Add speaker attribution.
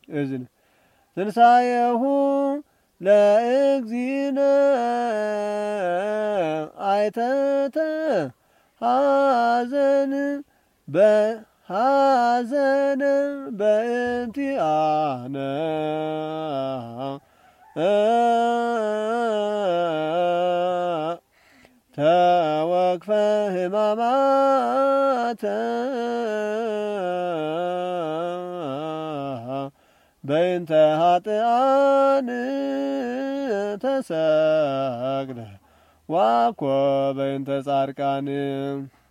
Speaker 1: እዝን ትንሣኤሁ ለእግዚእነ አይተተ ሐዘን በሐዘን በእንቲአነ ተወክፈ ሕማማተ በእንተ ኃጥኣን ተሰቅለ ዋኮ በእንተ ጻድቃን